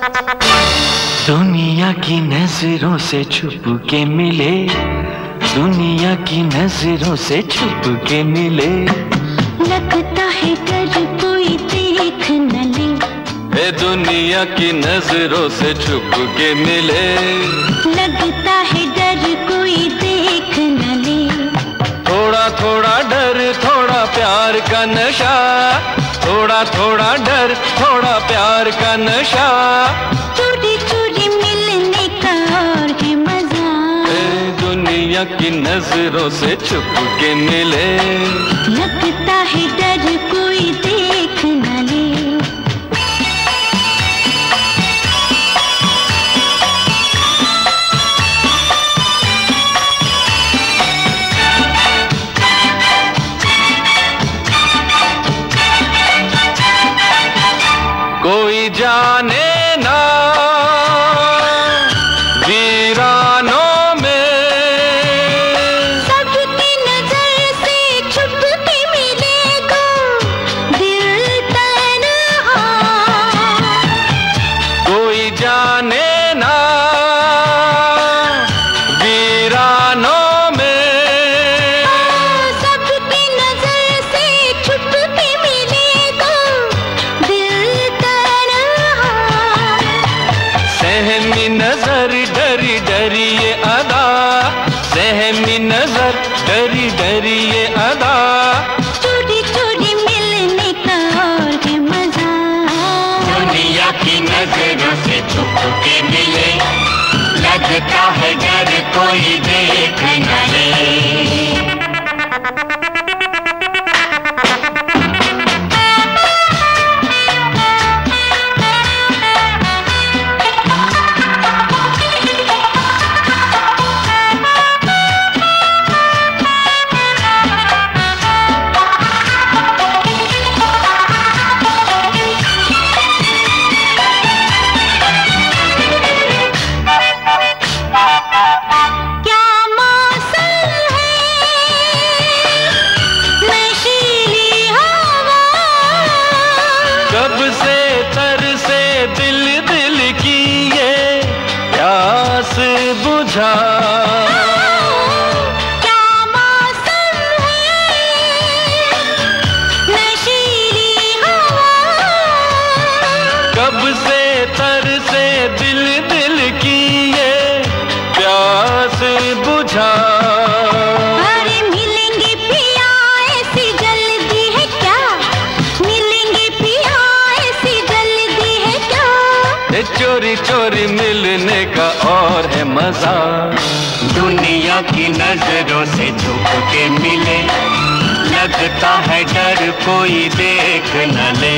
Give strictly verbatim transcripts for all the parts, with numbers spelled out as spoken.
दुनिया की नजरों से छुप के मिले, दुनिया की नजरों से छुप के मिले, लगता है डर कोई देख न ले। ए दुनिया की नजरों से छुप के मिले, लगता है डर कोई देख न ले। थोड़ा थोड़ा डर थोड़ा प्यार का नशा, थोड़ा थोड़ा डर थोड़ा प्यार का नशा, चोरी चोरी मिलने का और है मजा। ए दुनिया की नजरों से छुप के मिले, लगता है डर कोई देख न ले। कोई जाने ना वीरानों में, सबकी नजर से छुप के मिलेगा दिल तन्हा। कोई जाने ना वीरानों में, सबकी नजर से छुप के मिलेगा दिल तन्हा। सहमी नजर डरी डरी ये अदा, सहमी नजर डरी डरी ये अदा, चोरी चोरी मिलने का और है मजा। दुनिया की नजरों से छुप के मिले, लगता है डर कोई देख न ले। क्या मौसम है, नशीली हवा, कब से तरसे दिल दिल की ये प्यास बुझा। क्या मौसम है, नशीली हवा, कब से तरसे दिल दिल की ये प्यास बुझा। अरे मिलेंगे पिया ऐसी जल्दी है क्या, मिलेंगे पिया ऐसी जल्दी है क्या। ए चोरी चोरी मिलने का और है मजा, दुनिया की नजरों से छुप के मिले, लगता है डर कोई देख न ले।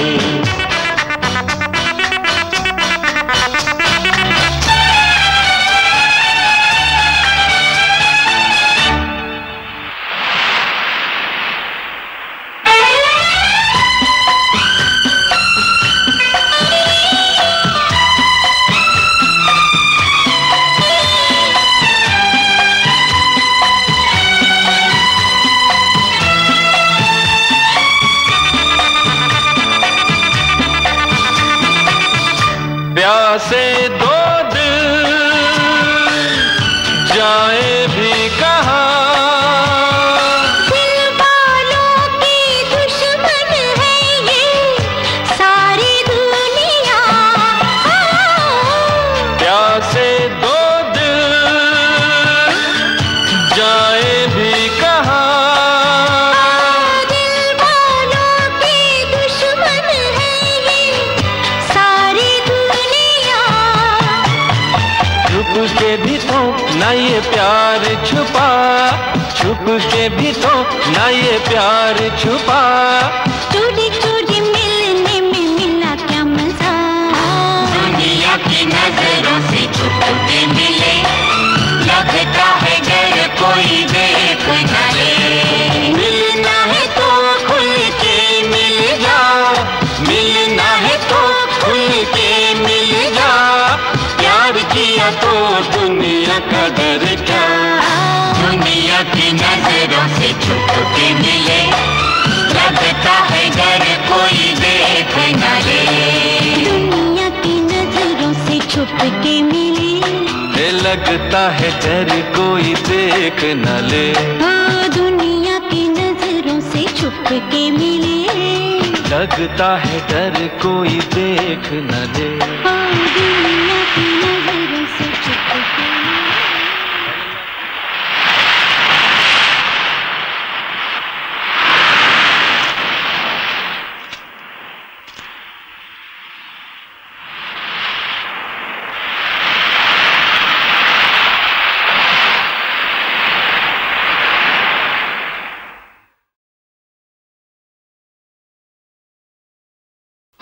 प्यासे दो दिल जाए भी कहाँ, दिल वालों की दुश्मन है ये सारी दुनिया। प्यासे दो दिल जाए भी कहाँ, दिल वालों की दुश्मन है ये सारी दुनिया। छुप के भी तो ना ये प्यार छुपा, छुप के भी तो ना ये प्यार छुपा, चोरी चोरी मिलने में मिला क्या मजा। दुनिया की नजरों से छुप के मिले, लगता है डर कोई देख न ले। मिलना है तो खुल के मिल जा, मिलना है तो खुल के मिल जा, प्यार किया तो दुनिया का डर क्या। दुनिया की नजरों से छुप के मिले, लगता है डर कोई देख न ले। दुनिया की नजर लगता है डर कोई देख न ले। हाँ, दुनिया की नजरों से छुप के मिले। लगता है डर कोई देख न ले। हाँ, दुनिया